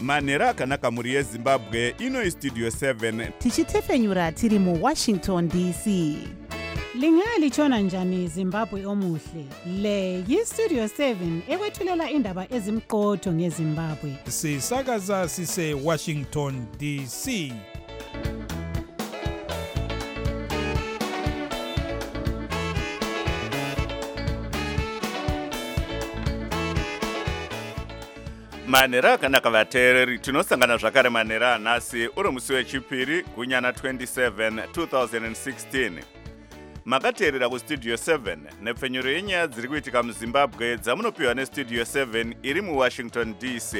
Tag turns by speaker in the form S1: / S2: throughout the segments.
S1: manhero akanaka mhuri yezimbabwe. Ino istudio 7
S2: tichitefenyura tiri muWashington DC.
S3: Lingalitshona njani Zimbabwe omuhle? Le yiStudio 7 ekwethulela indaba ezimqotho ngeZimbabwe.
S4: Sisakaza sise Washington DC.
S1: manhero akanaka vateereri, tinosangana zvakare manhero anhasi uri musi wechipiri gunyana 27 2016. Makateerera kustudio 7 nepfenyuro yenyaya dziri kuitika muzimbabwe dzamunopiwa nestudio 7 iri muWashington DC.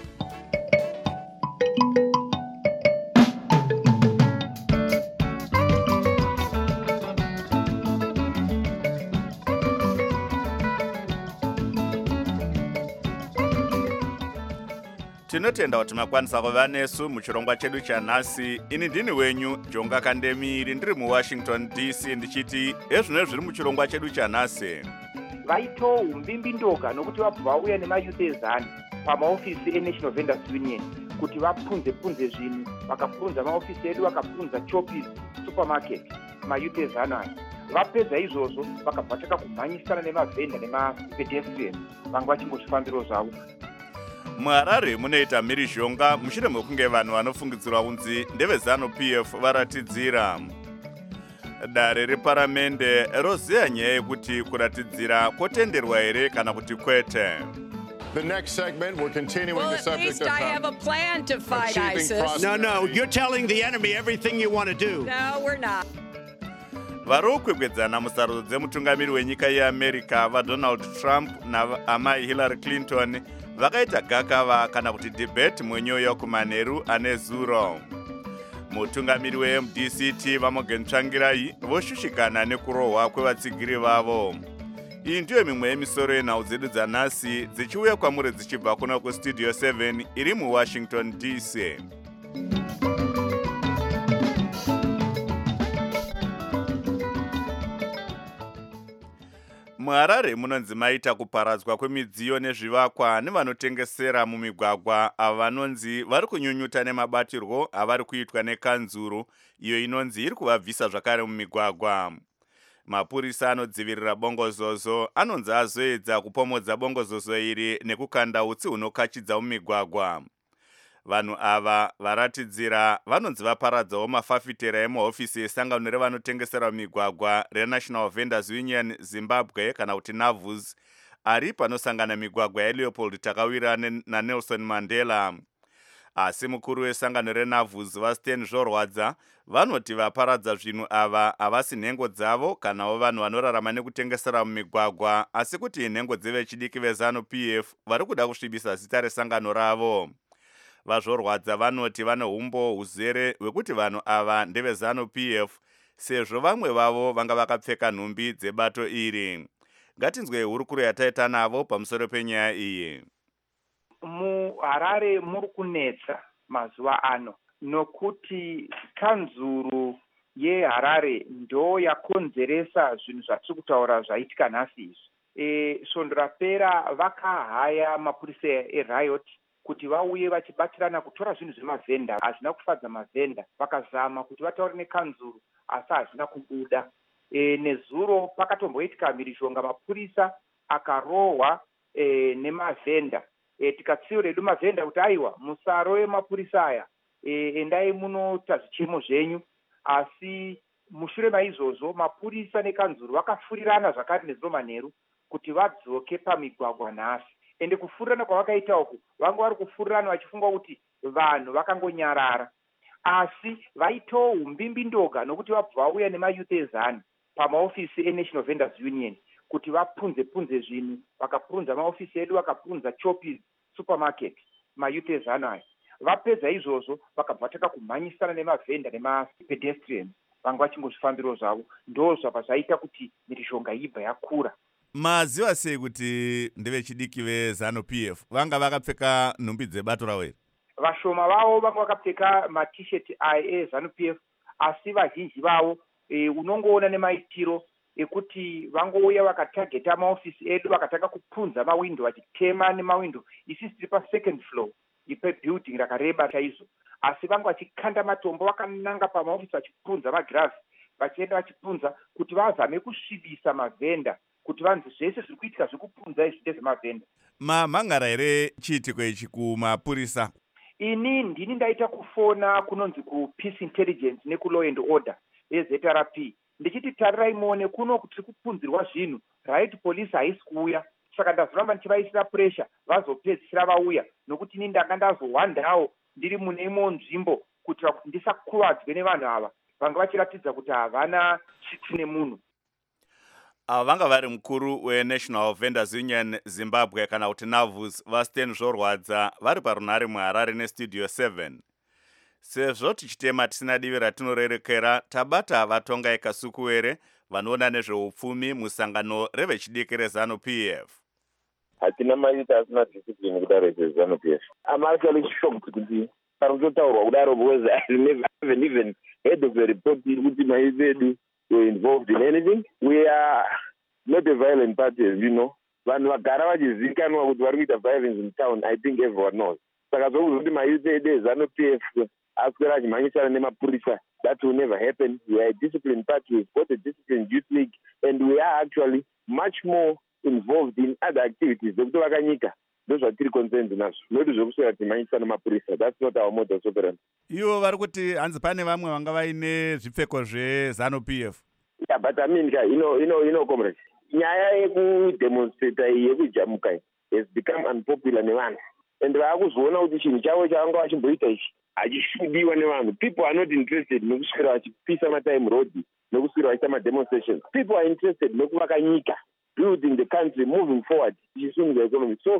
S1: Tinotenda kuti makwanisa kuva nesu muchirongwa chedu chanhasi. Ini ndini wenyu Jonga Kandemiri, ndiri muWashington DC ndichiti ezvino zviri muchirongwa chedu chanhasi.
S5: Vaito umbimbindoga nokuti vabva vauya nemayuth ezani pamaofisi eNational Vendors Union kuti vapunze zvinhu, vakapunza maofisi edu, vakapunza Choppies supermarket, mayuth ezani aya. Vapedza izvozvo vakabva taka kumhanyisana nemavhenda nemapedestrians vanga vachingozvifambiro zvavo.
S1: muHarare munoita mhirizhonga mushure mekunge vanhu vanofungidzirwa kunzi ndeveZANU-PF varatidzira. Dare reparamende roziya nyaya yekuti kuratidzira kotenderwa here kana kuti kwete.
S6: The next segment, we're continuing the subject of
S7: I have a plan to fight ISIS.
S8: No, you're telling the enemy everything you want to do.
S7: No, we're not.
S1: vari kukwegwedzana musarudzo dzemutungamiri wenyika yeAmerica vaDonald Trump naamai Hillary Clinton vakaita gakava kana kuti debate mwenyoyo kumanheru ane zuro. Mutungamiri weMDCT vaMorgan Tsvangirai voshushikana nekurohwa kwevatsigiri vavo. Iyi ndiyo mimwe yemisoro yenhau dzedu dzanhasi dzichiuya kwamuri dzichibva kuna kustudio 7 iri muWashington DC. muHarare munonzi maita kuparadzwa kwemidziyo nezvivakwa nevanotengesera mumigwagwa avo vanonzi vari kunyunyuta nemabatirwo avari kuitwa nekanzuru iyo inonzi iri kuvabvisa zvakare mumigwagwa. Mapurisa anodzivirira bongozozo anonzi azoedza kupomodza bongozozo iri nekukanda utsi hunokachidza mumigwagwa. Vanhu ava varatidzira vanonzi vaparadzawo mafafitera emahofisi esangano revanotengesera migwagwa reNational Vendors Union Zimbabwe kana kuti NAVUZ ari panosangana migwagwa yaLeopold Takawira naNelson Mandela. Asi mukuru wesangano reNAVUZ vaStan Zvorwadza vanoti vaparadza zvinhu ava havasi nhengo dzavo kanawo vanhu vanorarama nekutengesera mumigwagwa, asi kuti nhengo dzevechidiki veZANU-PF vari kuda kusvibisa zita resangano ravo. Vazvorwadza vanoti vane umbo huzere hwekuti vanhu ava ndeveZANU-PF sezvo vamwe vavo vanga vakapfeka nhumbi dzebato iri. Ngatinzwe hurukuro yataita navo pamusoro penyaya iyi.
S5: muHarare muri kunetsa mazuva ano nokuti kanzuru yeHarare ndo yakonzeresa zvinhu zvatiri kutaura zvaitika nhasi izvi. Svondo rapera vakahaya mapurisa eRiot kuti vauye vachibatirana kutora zvinhu zvemavhenda. Hazvina kufadza mavhenda, vakazama kuti vataure nekanzuru asi hazvina kubuda. Nezuro pakatomboitika mhirizhonga, mapurisa akarohwa nemavhenda. Tikatsiura hedu mavhenda kuti aiwa musaro mapurisa aya, endai munota zvichemo zvenyu. Asi mushure maizvozvo mapurisa nekanzuru vakafurirana zvakare nezuro manheru kuti vadzoke pamigwagwa nhasi. Ende kufurirana kwavakaita uku vanga vari kufurirana vachifunga kuti vanhu vakangonyarara, asi vaitawo umbimbindoga nokuti vabva vauya nemayuth ezani pamaofisi eNational Vendors Union kuti vapunze zvinhu, vakapunza maofisi edu, vakapunza Choppies supermarket, mayuth ezani aya. Vapedza izvozvo vakabva taka kumhanyisana nemavhenda nemapedestrians vanga vachingozvifambiro zvavo. Ndo zvabva zvaita kuti mhirizhonga ibva yakura.
S1: Maziva sei kuti ndevechidiki veZANU-PF vanga vakapfeka nhumbi dzebato ravo here?
S5: Vashoma vavo vanga vakapfeka matisheti eZANU-PF, asi vazhinji vavo unongoona nemaitiro ekuti vangouya vakatageta maofisi edu, vakatanga kupunza mawindo, vachitema nemawindo. Isi tiri pa second floor, pebuilding rakareba chaizvo, asi vanga vachikanda matombo vakananga pamaofisi vachipunza magirazi vachienda vachipunza kuti vazame kusvibisa mavhenda kuti vanzi zvese zviri kuitika zvekupunza izvi ndezvemavhenda.
S1: Mamhangara here chiitiko ichi kumapurisa?
S5: Ini ndini ndaita kufona kunonzi kupeace intelligence nekulaw and order yeZRP ndichiti tarirai muone kuno kuti kupunzirwa zvinhu, right, police haisi kuuya. Saka ndazoramba ndichivaisira pressure vazopedzisira vauya, nokuti ini ndanga ndazohwandawo ndiri mune imwe nzvimbo kuitira kuti ndisakuvadzwe nevanhu ava vanga vachiratidza kuti havana chiti nemunhu.
S1: Ava vanga vari mukuru weNational Vendors Union Zimbabwe kana kuti NAVUZ vaStan Zvorwadza vari parunhare muHarare neStudio 7. Sezvo tichitema tisina divi ratinorerekera, tabata vatonga ekasukuwere vanoona nezveupfumi musangano revechidiki reZANU-PF.
S9: Hatina maita asina discipline kudaro zveZANU-PF. I'm actually shocked kuti parototaurwa kudaro because I never even heard of a report kuti maita edu were involved in anything. We are not a violent party, as you know. Vanhu vagara vachizivikanwa kuti vari kuita violence in town, I think everyone knows. Saka zvokuti maita edu eZANU-PF aswera achimhanyisana nemapurisa, that will never happen. We are a disciplined party, we've got a disciplined youth league, and we are actually much more involved in other activities. Those are three concerns nazvo. Not zvokuswera achimhanyisana nemapurisa. That's not our modus operandi.
S1: Ivo vari kuti hanzi pane vamwe vanga vaine zvipfeko zveZANU-PF.
S9: Yeah, but I mean, you know, comrades, nyaya yekudemonstrata yekujamuka has become unpopular nevanhu. And vakuzoona kuti chinhu chavo chavanga vachimboita ichi hachishudiwa nevanhu. People are not interested nekuswera vachipisa matime road, nekuswera vachiita mademonstrations. People are interested nekuvaka nyika, building the country, moving forward, ichisunga economy. So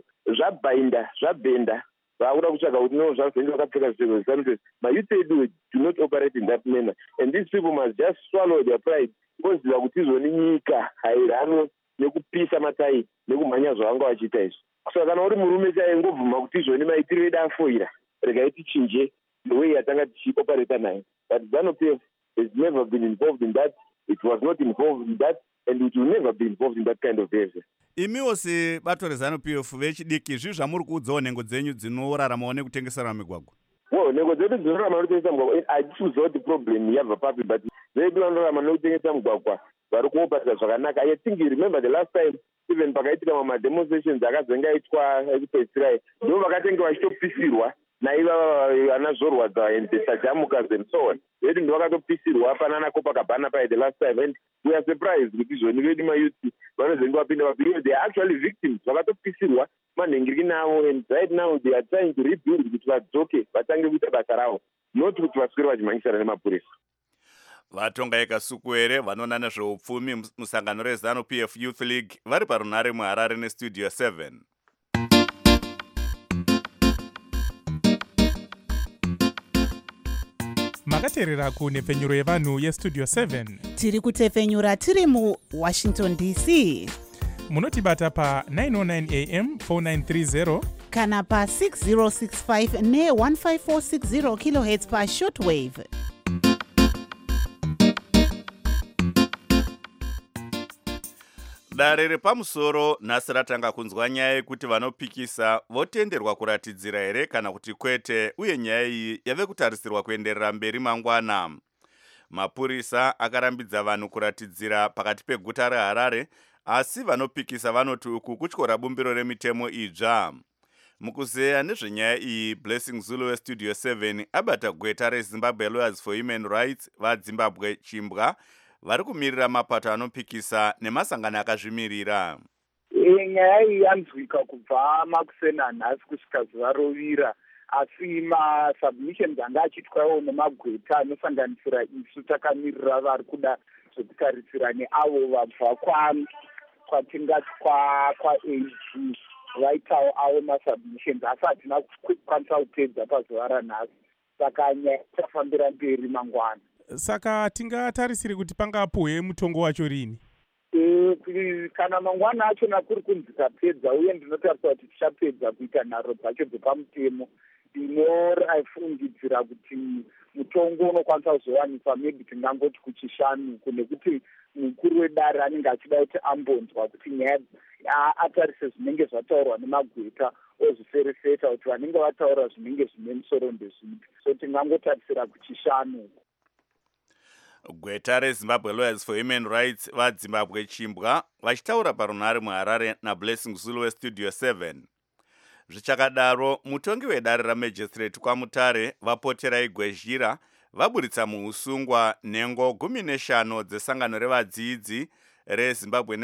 S9: zvabhenda vakuda kutsvaga kuti no zvazenge vakapfeka zvipfeko zveZANU-PF. Mayouth edu do not operate in that manner, and these people must just swallow their pride. Koziva kuti izoni nyika hairano nekupisa matai nekumhanya zvavanga vachiita izvi. Saka kana uri murume chaiye ngovhuma kuti izvoni maitiro edu afoira, regai tichinje the way yatanga tichioperata nayo. But ZANU-PF has never been involved in that. It was not involved in that, and it will never be involved in that kind of behavior.
S1: Imiwo sebato reZANU-PF vechidiki zvii zvamuri kuudzawo nhengo dzenyu dzinoraramawo nekutengesera migwagwa?
S9: Well, nhengo dzedu dzinorarama nekutengesa mugwagwa hatichiziva kuti problem yabva papi, but vedu vanorarama nekutengesa mugwagwa vari kuoperata zvakanaka. I think you remember the last time even pakaitika mademonstrations akazenge aitwa ekupedzisira, ndo vakatenge vachitopisirwa naiva ana Zvorwadza and the Sajamukas and so on. Vedu ndo vakatopisirwa panana Copacabana paya the last time, and we are surprised kuti izvoni vedu mayuthi vanozenge vapinda because they are actually victims. Vakatopisirwa manhengiriki navo, and right now they are trying to rebuild kuti vadzoke vatange kuita basa ravo, not kuti vaswere vachimhanyisana nemapurisa.
S1: Vatonga ekasukuwere vanoona nezveupfumi musangano reZANU-PF Youth League vari parunhare muHarare neStudio 7.
S4: Makateerera kunhepfenyuro yevanhu yeStudio 7.
S2: Tiri kutepfenyura tiri muWashington DC.
S4: Munotibata pa 909 AM 4930
S2: kana pa 6065 ne15460 kHz pa shortwave.
S1: Dare repamusoro nhasi ratanga kunzwa nyaya yekuti vanopikisa votenderwa kuratidzira here kana kuti kwete, uye nyaya iyi yave kutarisirwa kuenderera mberi mangwana. Mapurisa akarambidza vanhu kuratidzira pakati peguta reHarare, asi vanopikisa vanoti uku kutyora bumbiro remitemo idzva. Mukuzeya nezvenyaya iyi, Blessing Zulu weStudio 7 abata gweta reZimbabwe Lawyers for Human Rights vaZimbabwe Chimbwa vari kumirira mapato anopikisa nemasangano akazvimirira.
S10: Nyaya iyi yanzwika kubva makusena nhasi kusvika zuva rovira, asi masubmissions anga achiitwawo nemagweta anosanganisira isu takamirira vari kuda zvekutarisira neavo vabva kwatingati kwaAG vaitawo avo masubmissions, asi hatina kukwanisa kupedza pazuva ranhasi, saka nyaya ichafambira mberi mangwana.
S4: Saka tingatarisiri kuti pangapuhwe mutongo wacho rini?
S10: Kana mangwana achona kuri kunzi tapedza, uye ndinotarisa kuti tichapedza kuita nharo dzacho dzepamutemo, ndinofungidzira kuti mutongo unokwanisa kuzowanikwa maybe tingangoti kuchishanu, nekuti mukuru wedare anenge achida kuti ambonzwa kuti nyaya atarise zvinenge zvataurwa nemagweta, ozviferefeta kuti vanenge vataura zvinenge zvine musoro ndezvipi. So tingangotarisira kuchishanu.
S1: Gweta reZimbabwe Lawyers for Human Rights vaZimbabwe Chimbwa vachitaura parunhare muHarare naBlessing Zulu weStudio 7. Zvichakadaro, mutongi wedare raMagistrate kwaMutare vapotera Igwezhira vaburitsa muusungwa nhengo 15 dzesangano revadzidzi reZimbabwe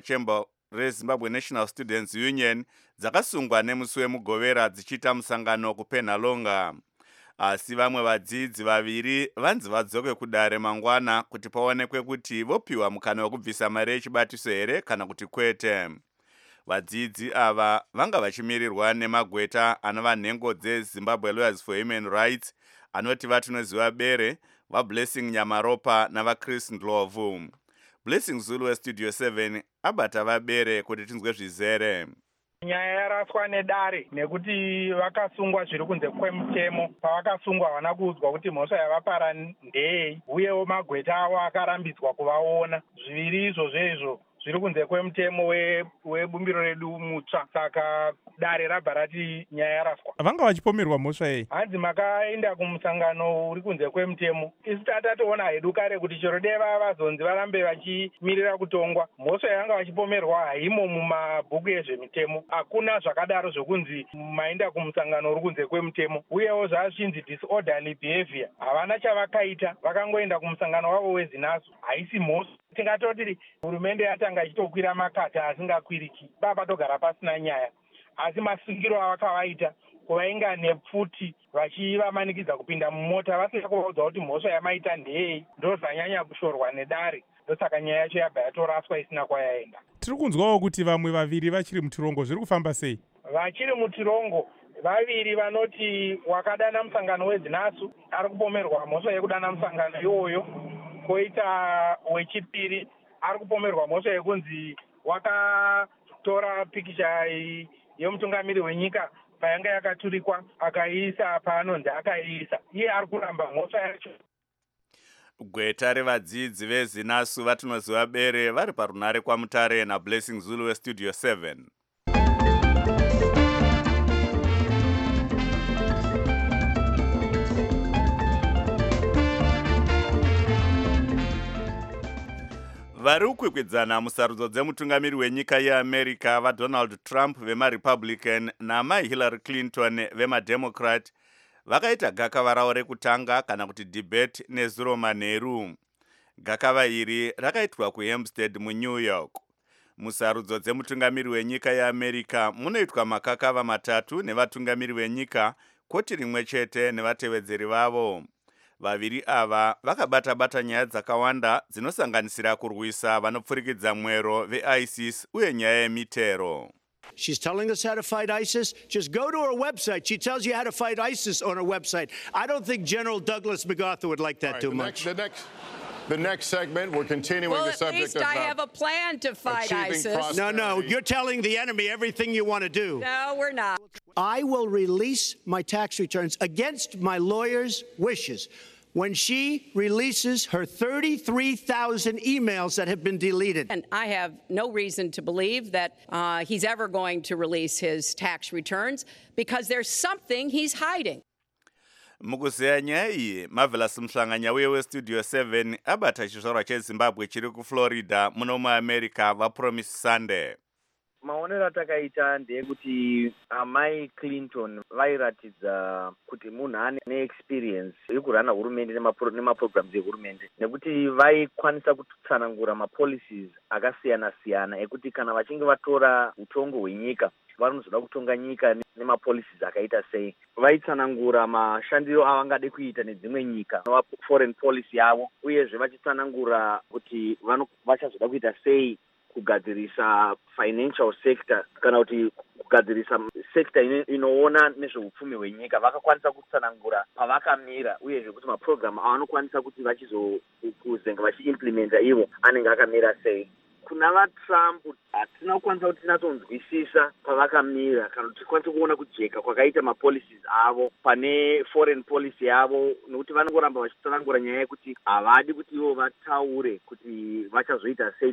S1: National Students Union dzakasungwa nemusi wemugovera dzichita musangano kuPenhalonga. Asi vamwe vadzidzi vaviri vanzi vadzoke kudare mangwana kuti paonekwe kuti vopiwa mukana wekubvisa mari yechibatiso here kana kuti kwete. Vadzidzi ava vanga vachimirirwa nemagweta anova nhengo dzeZimbabwe Lawyers for Human Rights anoti vatinoziva bere vaBlessing Nyamaropa navaChris Ndlovu. Blessing Zulu weStudio 7 abata vabere kuti tinzwe zvizere.
S5: Nyaya yaraswa nedare nekuti vakasungwa zviri kunze kwemutemo. Pavakasungwa havana kuudzwa kuti mhosva yavapara ndei, uyewo magweta avo akarambidzwa kuvaona. Zviviri izvozvo zviri kunze kwemutemo webumbiro redu mutsva. Saka dare rabva rati nyaya yaraswa.
S4: Vanga vachipomerwa mhosva yei?
S5: Hanzi makaenda kumusangano uri kunze kwemutemo. Isi tatatoona hedu kare kuti chero deva vazonzi varambe vachimirira kutongwa. Mhosva yanga vachipomerwa haimo mumabhuku ezvemutemo. Hakuna zvakadaro zvokunzi maenda kumusangano uri kunze kwemutemo. Uyewo zvachinzi disorderly behavior. Havana chavakaita, vakangoenda kumusangano wavo wezinasu. Haisi mhosva. Tingatoti hurumende yatanga ichitokwira makata asingakwiriki. Baba togara pasina nyaya. Asi masungiro avakavaita kuvainga nepfuti vachivamanikidza kupinda mumota vasina kuvaudza kuti mhosva yamaita ndei, ndozvanyanya kushorwa nedare. Ndosaka nyaya yacho yabva yatoraswa isina kwayaenda.
S4: Tiri kunzwawo kuti vamwe vaviri vachiri mutirongo, zviri kufamba sei?
S5: Vachiri mutirongo, vaviri vanoti wakadana musangano wezinasu ari kupomerwa mhosva yekudana musangano iwoyo. Koita wechipiri ari kupomerwa mhosva yekunzi wakatora pikicha yemutungamiri wenyika payanga yakaturikwa akaiisa paanonzi akaiisa. Iye ari kuramba mhosva yacho.
S1: Gweta revadzidzi vezinasu vatinoziva bere vari parunhare kwaMutare naBlessing Zulu weStudio 7. Vari kukwikwidzana musarudzo dzemutungamiri wenyika yeAmerica vaDonald Trump vemaRepublican namaHillary Clinton vemaDemocrat vakaita gakava ravo rekutanga kana kuti debate neZuro manheru. Gakava iri rakaitwa kuHempstead muNew York. Musarudzo dzemutungamiri wenyika yeAmerica munoitwa makakava matatu nevatungamiri venyika, koti rimwe chete nevatevedzeri vavo. Vaviri ava vakabata nyaya dzakawanda dzinosanganisira kurwisa vanopfurikidza mwero veISIS uye nyaya yemitero.
S8: She's telling us how to fight ISIS. Just go to her website. She tells you how to fight ISIS on her website. I don't think General Douglas MacArthur would like that too much.
S6: The next segment, we're continuing the subject of...
S7: Well, at least I have a plan to fight ISIS.
S8: No, you're telling the enemy everything you want to do.
S7: No, we're not.
S8: I will release my tax returns against my lawyer's wishes when she releases her 33,000 emails that have been deleted.
S7: And I have no reason to believe that he's ever going to release his tax returns because there's something he's hiding.
S1: Mukuzeya nyaya iyi, Marvelous Mhlanganya weStudio 7 abata chizvarwa cheZimbabwe chiri kuFlorida muno muAmerica vaPromise Sunday.
S11: Maonero atakaita ndeyekuti amai Clinton vairatidza kuti munhu ane neexperience yekurana hurumende nemaprograms ehurumende, nekuti vaikwanisa kutsanangura mapolicies akasiyana-siyana ekuti kana vachinge vatora utongo hwenyika vanozoda kutonga nyika nemapolicies akaita sei. Vaitsanangura mashandiro avangade kuita nedzimwe nyika foreign policy yavo, uyezve vachitsanangura kuti vachazoda kuita sei kugadzirisa financial sector kana kuti kugadzirisa sector inoona nezveupfumi hwenyika. Vakakwanisa kutsanangura pavakamira, uyezve kuti maprogram avanokwanisa kuti vachizokuzenga vachiimplementa ivo anenge akamira sei. Kuna vaTrump hatina kukwanisa kuti tinatsonzwisisa pavakamira kana kuti tikwanise kuona kujeka kwakaita mapolicies avo pane foreign policy yavo, nekuti vanongoramba vachitsanangura nyaya yekuti havadi kuti ivo vataure kuti vachazoita sei, nekuti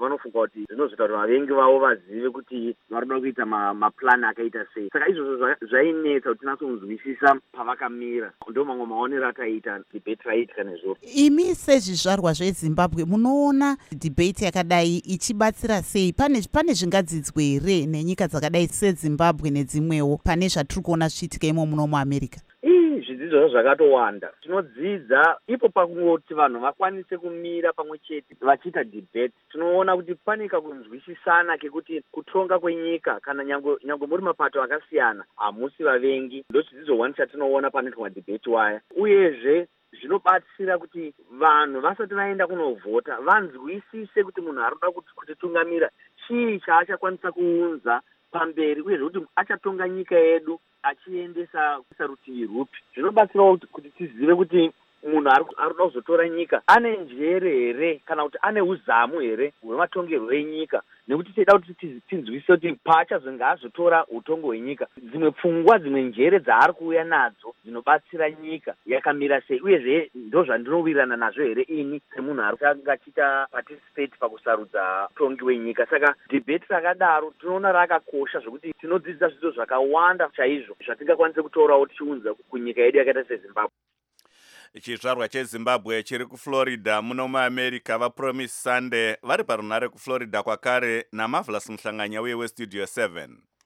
S11: vanofunga kuti zvinozoita kuti vavengi vavo vazive kuti varikuda kuita maplan akaita sei. Saka izvozvo zvainetsa kuti tinasonzwisisa pavakamira. Ndo mamwe maonero ataita debate raiitika nezvoro.
S2: Imi sezvizvarwa zveZimbabwe munoona debate yakadai ichibatsira sei? Pane zvingadzidzwe here nenyika dzakadai seZimbabwe nedzimwewo pane zvatiri kuona zvichiitika imo muno muAmerica?
S11: Zvidzidzo zvakatowanda. Tinodzidza ipo pakungoti vanhu vakwanise kumira pamwe chete vachiita debate. Tinoona kuti pane kakunzwisisana kekuti kutonga kwenyika kana nyangwe muri mapato akasiyana hamusi vavengi. Ndo zvidzidzo wani chatinoona panoitwa madebate waya. Uyezve zvinobatsira kuti vanhu vasati vaenda kunovhota vanzwisise kuti munhu arikuda kutitungamira chii chaachakwanisa kuunza pamberi, uyezve kuti achatonga nyika yedu achiendesa rutivi rupi. Zvinobatsira kuti tizive kuti munhu arikuda kuzotora nyika ane njere here kana kuti ane uzamu here hwematongerwo enyika, nekuti tichida kuti tinzwisise kuti paachazonge azotora utongo hwenyika dzimwe pfungwa dzimwe njere dzaari kuuya nadzo dzinobatsira nyika yakamira sei, uyezve ndo zvandinowirirana nazvo here ini semunhu arikanga achiita participate pakusarudza utongi hwenyika. Saka debate rakadaro tinoona rakakosha zvokuti tinodzidza zvidzidzo zvakawanda chaizvo zvatingakwanise kutorawo tichiunza kunyika yedu yakaita seZimbabwe.
S1: Chizvarwa cheZimbabwe chiri kuFlorida muno muAmerica vaPromise Sunday vari parunhare kuFlorida kwakare naMarvelous Muhlanganya uye weStudio 7.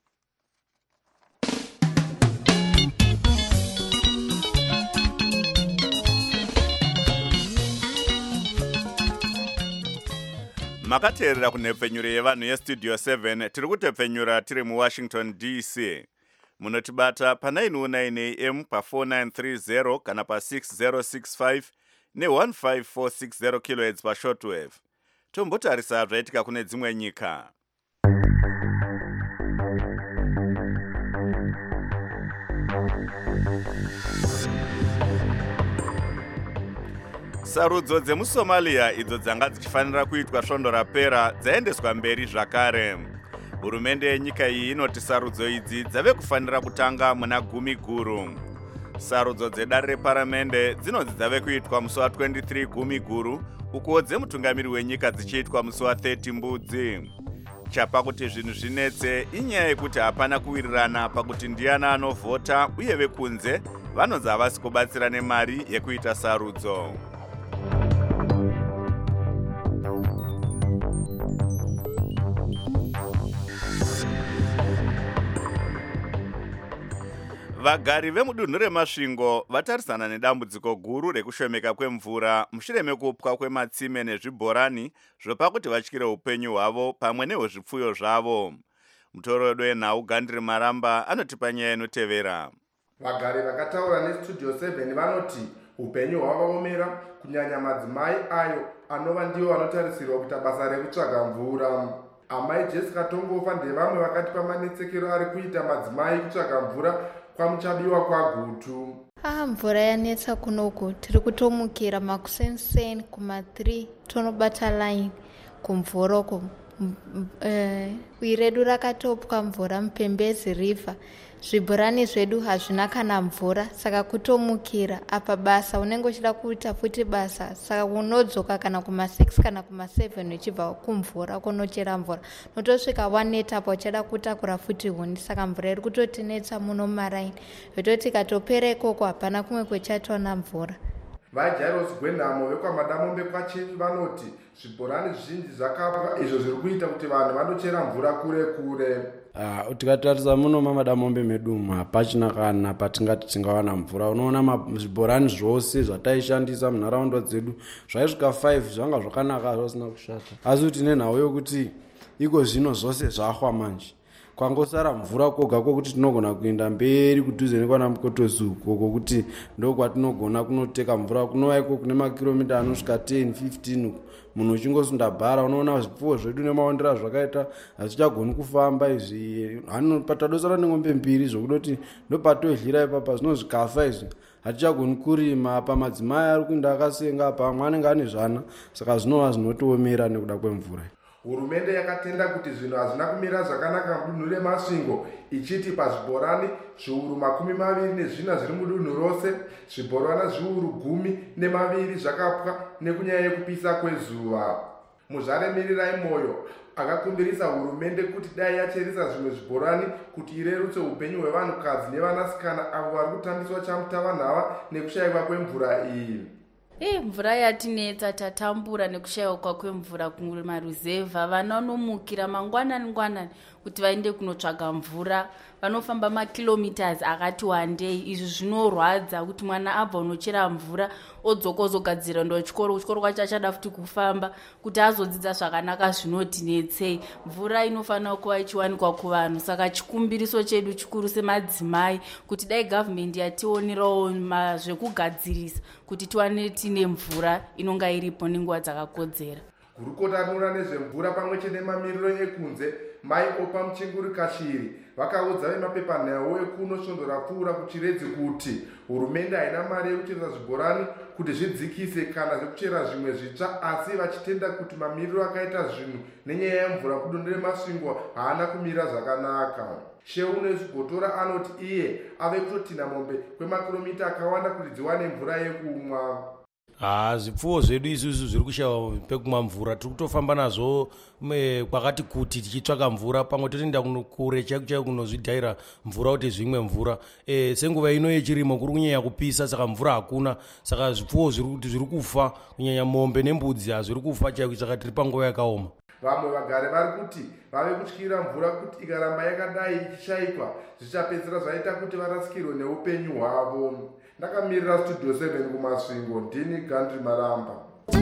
S1: Makateerera kunhepfenyuro yevanhu yeStudio 7 tiri kutepfenyura tiri muWashington DC. Munotibata pa 919 AM pa 4930 kana pa 6065 ne15460 kHz pa shortwave. Tombotarisa zvaitika kune dzimwe nyika. Sarudzo dzemuSomalia idzo dzanga dzichifanira kuitwa svondo rapera dzaendeswa mberi zvakare. Hurumende yenyika iyi inoti sarudzo idzi dzave kufanira kutanga muna 10 guru. Sarudzo dzedare reparamende dzinonzi dzave kuitwa musi wa23 10 guru, uko dzemutungamiri wenyika dzichiitwa musi wa30 mbudzi. Chapa kuti zvinhu zvinetse inyaya yekuti hapana kuwirirana pakuti ndiana anovhota uye vekunze vanonzi havasi kubatsira nemari yekuita sarudzo. Vagari vemudunhu reMasvingo vatarisana nedambudziko guru rekushomeka kwemvura mushure mekupwa kwematsime nezvibhorani zvopa kuti vatyire upenyu hwavo pamwe nehwezvipfuyo zvavo. Mutorodo wenhau Gandri Maramba anotipa nyaya inotevera.
S12: Vagari vakataura neStudio 7 vanoti upenyu hwavaomera kunyanya madzimai ayo anova ndiwo vanotarisirwa kuita basa rekutsvaga mvura. Amai Jessica Tongofa ndevamwe vakati pamanetsekero ari kuita madzimai kutsvaga mvura kwamuchabiwa kwagutu.
S13: Mvura yanetsa kunoku tiri kutomukira makusenseni kuma3 tonobata line kumvura uko. Redu rakatopwa mvura Mpembezi river. Zvibhorani zvedu hazvina kana mvura, saka kutomukira apa basa unenge uchida kuita futi basa, saka unodzoka kana kuma6 kana kuma7 uchibva kumvura kunochera mvura. Notosvika waneta apa uchada kutakura futi hundi, saka mvura iri kutotinetsa muno maraini. Yototi katopera ikoko hapana kumwe kwechatona mvura.
S12: VaJairos Gwenhamo vekwaMadamombe kwaChevi vanoti zvibhorani zvizhinji zvakapwa, izvo zviri kuita kuti vanhu vanochera mvura kure kure.
S14: Tikatarisa muno maMadamombe medu hapachina kana patingati tingawana mvura. Unoona zvibhorani zvose zvataishandisa munharaunda dzedu zvaisvika 5 zvanga zvakanaka zvisina kushata. Asi tine nhau yokuti iko zvino zvose zvahwa manje. Kwangosara mvura koga kwokuti tinogona kuenda mberi kudhuze nekwana Mukotozi uko kuti ndokwatinogona kunoteka mvura kunova iko kune makilomita anosvika 10-15 munhu uchingosunda bhara. Unoona zvipfuwo zvedu nemaondera zvakaita hazvichagoni kufamba izvi. Tadosara nengombe 2 zvokudoti ndopatodyira ipapa zvino zvikafa izvi hatichagoni kurima. Pamadzimai ari kuenda akasenga pamwe anenge ane zvana, saka zvinova zvinotoomera nekuda kwemvura.
S12: Hurumende yakatenda kuti zvinhu hazvina kumira zvakanaka mudunhu reMasvingo, ichiti pazvibhorani zviuru 24 zviri mudunhu rose, zvibhorana zviuru 12 zvakapwa nekunyaya yekupisa kwezuva. muzvaremirirai moyo akakumbirisa hurumende kuti dai yacheresa zvimwe zvibhorani kuti irerutse upenyu hwevanhukadzi nevanasikana avo vari kutambiswa chamutavanhava nekushayiwa kwemvura iyi.
S15: Mvura yatinetsa tatambura nekushayiwa kwemvura kumaruzevha. Vana vanomukira mangwanani kuti vaende kunotsvaga mvura, vanofamba makilometers akati wandei. Izvi zvinorwadza kuti mwana abva unochera mvura odzoka ozogadzira ndo chikoro kwacho achada futi kufamba kuti azodzidza zvakanaka. Zvinotinetsei? Mvura inofanira kuva ichiwanikwa kuvanhu. Saka chikumbiriso chedu chikuru semadzimai kuti dai government yationerawo zvekugadzirisa kuti tiwane tine mvura inonga iripo nenguva dzakakodzera.
S12: Gurukota rinoona nezvemvura pamwe chete nemamiriro ekunze mai Opa Muchinguri Kashiri vakaudza vemapepanhau ekunosvondora pfuura kuchiredzi kuti hurumende haina mari yekucheresa zvibhorani kuti zvidzikise kana zvekuchera zvimwe zvitsva, asi vachitenda kuti mamiriro akaita zvinhu nenyaya yemvura kudondere masvingo haana kumira zvakanaka. Sheune Zvigotora anoti iye ave kutotinha mombe kwemakilomita akawanda kuti dziwane mvura yekumwa.
S16: Zvipfuwo zvedu isusu zviri kushayiwa pekumwa mvura. Tiri kutofamba nazvo kwakati kuti tichitsvaka mvura, pamwe totoenda kure chaiko kunozvidhaira mvura kuti zvimwe mvura. Senguva ino yechirimo kuri kunyanya kupisa, saka mvura hakuna. Saka zvipfuwo zviri kufa, kunyanya mombe nembudzi zviri kufa chaiko, saka tiri panguva yakaoma.
S12: Vamwe vagari vari kuti vave kutyira mvura kuti ikaramba yakadai ichishayikwa zvichapedzera zvaita kuti varasikirwe neupenyu hwavo. Ndakamirira Studio 7 kumasvingo, ndini Gandhi Maramba.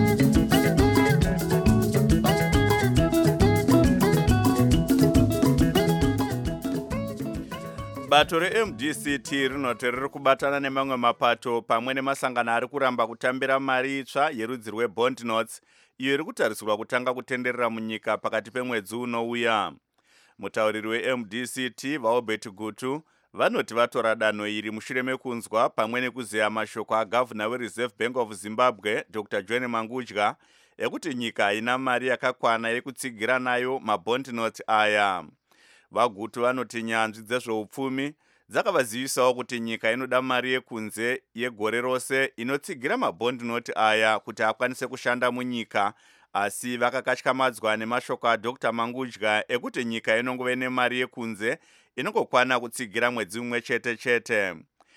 S1: Bato reMDCT rinoti riri kubatana nemamwe mapato pamwe nemasangano ari kuramba kutambira mari itsva yerudzi rwebond notes iyo iri kutarisirwa kutanga kutenderera munyika pakati pemwedzi unouya. Mutauriri weMDCT vaObert Gutu vanoti vatora danho iri mushure mekunzwa pamwe nekuzeya mashoko agavhuna weReserve Bank of Zimbabwe Dr. John Mangudya ekuti nyika haina mari yakakwana yekutsigira nayo mabond note aya. Vagutu vanoti nyanzvi dzezveupfumi dzakavazivisawo kuti nyika inoda mari yekunze yegore rose inotsigira mabond note aya kuti akwanise kushanda munyika, asi vakakatyamadzwa nemashoko aDr. Mangudya ekuti nyika inongove nemari yekunze inongokwana kutsigira mwedzi umwe chete.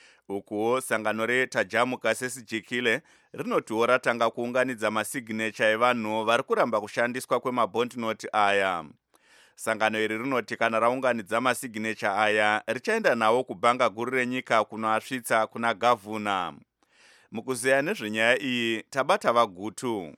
S1: Ukuwo sangano reTajamu Kasesi Jikile rinotiwo ratanga kuunganidza masignature evanhu vari kuramba kushandiswa kwemabond note aya. Sangano iri rinoti kana raunganidza masignature aya richaenda nawo kubhanga guru renyika kunoasvitsa kuna gavhuna. Mukuzeya nezvenyaya iyi tabata Vagutu.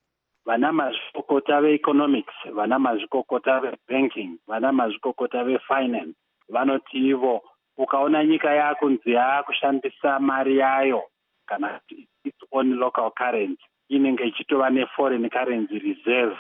S17: Vana mazvikokota veeconomics, vana mazvikokota vebanking, vana mazvikokota vefinance vanoti ivo ukaona nyika yakunzi yakushandisa mari yayo kana its own local currency inenge ichitova neforeign currency reserve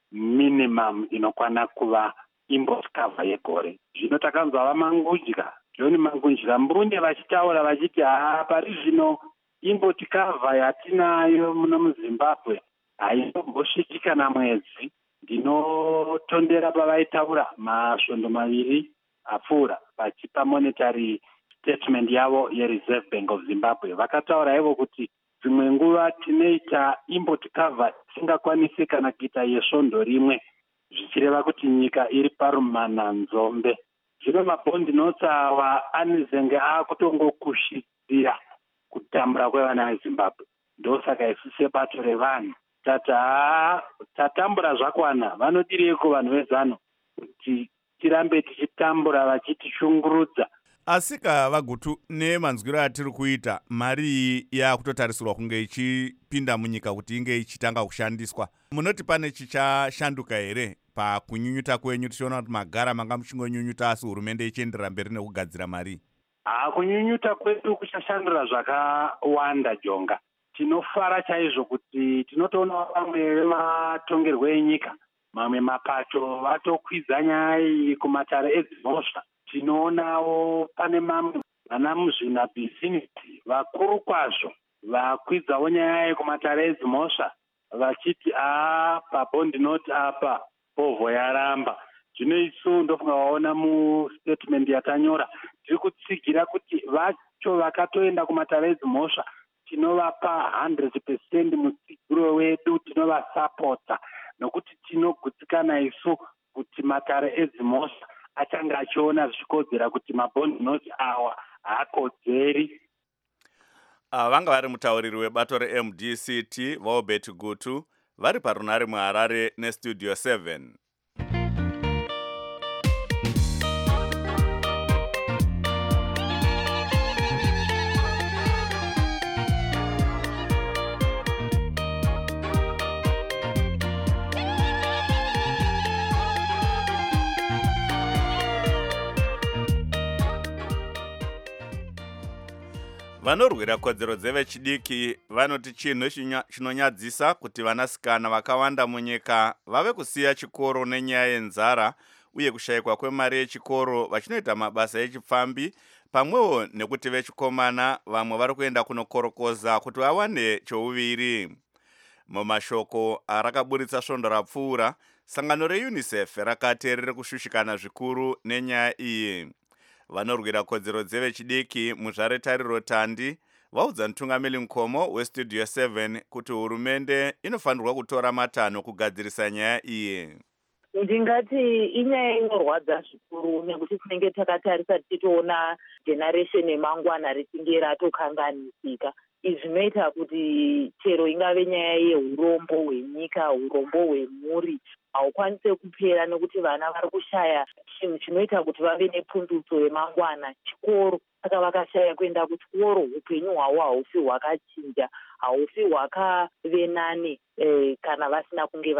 S17: minimum inokwana kuva import cover yegore. Zvino takanzwa vaMangudya, John Mangudya Mbunde vachitaura vachiti pari zvino import cover yatinayo muno muZimbabwe hainombosviki kana mwedzi. Ndinotondera pavaitaura masvondo maviri apfuura vachipa monetary statement yavo yeReserve Bank of Zimbabwe. Vakataura ivo kuti dzimwe nguva tinoita import cover isingakwanisi kana kuita yesvondo rimwe, zvichireva kuti nyika iri parumananzombe. Zvino mabond notes awa anizenge akutongokushidzira kutambura kwevana veZimbabwe. Ndosaka isu sebato revanhu tatambura zvakwana. Vanodireko vanhu vezano kuti tirambe tichitambura vachitishungurudza?
S1: Asika Vagutu, nemanzwiro atiri kuita mari iyi yakutotarisirwa kunge ichipinda munyika kuti inge ichitanga kushandiswa, munoti pane chichashanduka here pakunyunyuta kwenyu? Tichiona kuti magara manga muchingonyunyuta asi hurumende ichienderera mberi nekugadzira mari.
S17: Kunyunyuta kwedu kuchashandura zvakawanda jonga. Tinofara chaizvo kuti tinotoona vamwe vematongerwo enyika, mamwe mapato vatokwidza nyaya iyi kumatare edzimhosva. Tinoonawo pane mamwe vana muzvina bhizinesi vakuru kwazvo vakwidzawo nyaya yekumatare edzimhosva vachiti pabond note apa povho yaramba. Zvino isu ndofunga waona mustatement yatanyora tiri kutsigira kuti vacho vakatoenda kumatare edzimhosva tinovapa 100% mutsigiro wedu, tinovasapota nokuti tinogutsikana isu kuti matare edzimhosva achange achiona zvichikodzera kuti mabond notes awa haakodzeri.
S1: Vanga vari mutauriri webato reMDCT Vaobert Gutu vari parunare muHarare neStudio 7. Vanorwira kodzero dzevechidiki vanoti chinhu chinonyadzisa kuti vanasikana vakawanda munyika vave kusiya chikoro nenyaya yenzara uye kushayikwa kwemari yechikoro vachinoita mabasa echipfambi, pamwewo nekuti vechikomana vamwe vari kuenda kunokorokoza kuti vawane chouviri. Mumashoko arakaburitsa svondo rapfuura, sangano reUNICEF rakati riri kushushikana zvikuru nenyaya iyi. Vanorwira kodzero dzevechidiki muzvare Tariro Tandi vaudza mutungamiri mukoma weStudio 7 kuti hurumende inofanirwa kutora matanho kugadzirisa nyaya iyi.
S18: Ndingati inyaya inorwadza zvikuru nekuti tinenge takatarisa tichitoona generation yemangwana richinge ratokanganisika. Izvi zvinoita kuti chero ingave nyaya yeurombo hwenyika, urombo hwemhuri haukwanise kupera nekuti vana vari kushaya chinhu chinoita kuti vave nepundutso yemangwana, chikoro. Saka vakashaya kuenda kuchikoro, upenyu hwavo haufi hwakachinja, haufi hwakave nani kana vasina kunge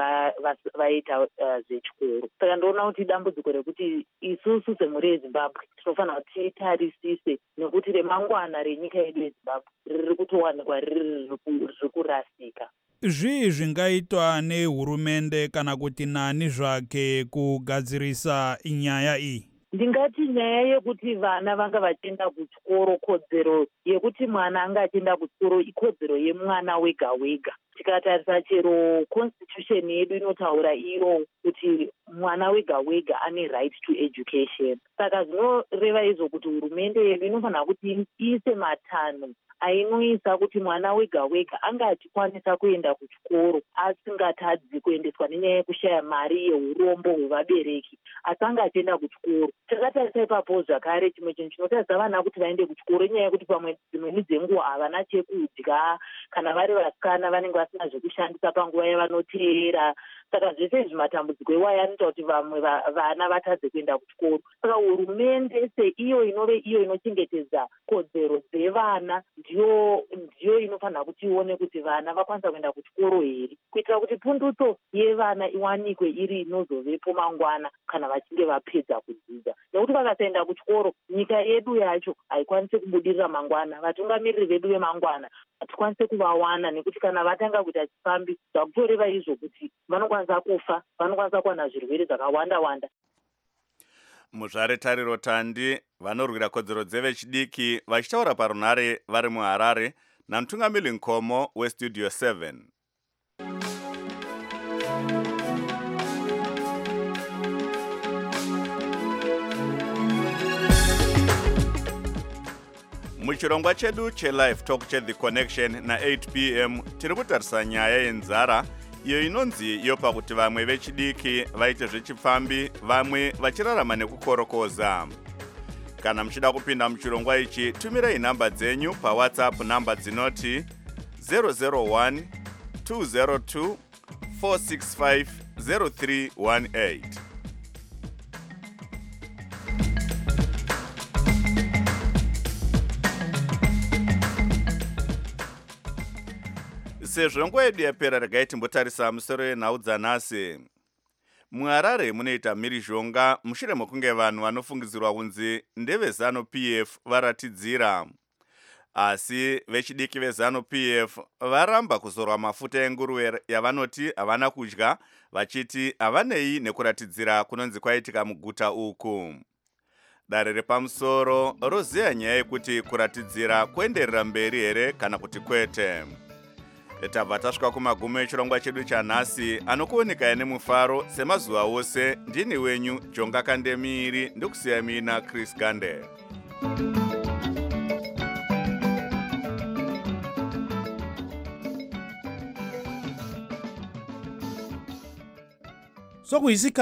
S18: vaita zvechikoro. Saka ndoona kuti dambudziko rekuti isusu semhuri yeZimbabwe tinofanira kuti titarisise nekuti remangwana renyika yedu yeZimbabwe riri kutowanikwa riri kurasika.
S19: Zvii zvingaitwa nehurumende kana kuti nani zvake kugadzirisa nyaya iyi?
S18: Ndingati nyaya yekuti vana vanga vachienda kuchikoro, kodzero yekuti mwana anga achienda kuchikoro ikodzero yemwana wega wega. Tikatarisa chero constitution yedu inotaura iyo kuti mwana wega wega ane right to education. Saka zvinoreva izvo kuti hurumende yedu inofanira kuti iise matanho ainoisa kuti mwana wega wega anga achikwanisa kuenda kuchikoro asingatadzi kuendeswa nenyaya yekushaya mari yeurombo hwevabereki, asi anga achienda kuchikoro. Takatarisa ipapo zvakare chimwe chinhu chinotarisa vana kuti vaende kuchikoro inyaya yekuti pamwe dzimweni dzenguva havana chekudya, kana vari vasikana vanenge vasina zvekushandisa panguva yavanoteera. Saka zvese izvi matambudziko iwaya anoita kuti vamwe vana vatadze kuenda kuchikoro. Saka hurumende seiyo inove iyo inochengetedza kodzero dzevana ndiyo inofanira kuti ione kuti vana vakwanisa kuenda kuchikoro here, kuitira kuti pundutso yevana iwanikwe iri inozovepo mangwana kana vachinge vapedza kudzidza. Nekuti vakasaenda kuchikoro, nyika yedu yacho haikwanisi kubudirira mangwana. Vatungamiriri vedu vemangwana hatikwanisi kuvawana, nekuti kana vatanga kuita chifambi zvakutoreva izvo kuti vanokwanisa kufa, vanokwanisa kuwana zvirwere zvakawanda wanda.
S1: Muzvare Tariro Tandi vanorwira kodzero dzevechidiki vachitaura parunare vari muHarare namutungamiri mukoma weStudio 7. Muchirongwa chedu cheLive Talk cheThe Connection na8 p.m. tiri kutarisa nyaya yenzara iyo inonzi yopa kuti vamwe vechidiki vaite zvechipfambi, vamwe vachirarama nekukorokoza. Kana muchida kupinda muchirongwa ichi, tumirai namba dzenyu paWhatsApp namba dzinoti 001 202 465 0318. Sezvo nguva yedu yapera, regai timbotarisa musoro yenhau dzanhasi. MuHarare munoita mhirizhonga mushure mekunge vanhu vanofungidzirwa kunzi ndeveZanu PF varatidzira. Asi vechidiki veZanu PF varamba kuzorwa mafuta enguruve yavanoti havana kudya, vachiti havanei nekuratidzira kunonzi kwaitika muguta uku. Dare repamusoro roziya nyaya yekuti kuratidzira kuenderera mberi here kana kuti kwete. Tabva tasvika kumagumo echirongwa chedu chanhasi, anokuoneka nemufaro semazuva ose. Ndini wenyu Jonga Kandemiri, ndokusiya mina Chris Gande.
S20: sokuyisikhathi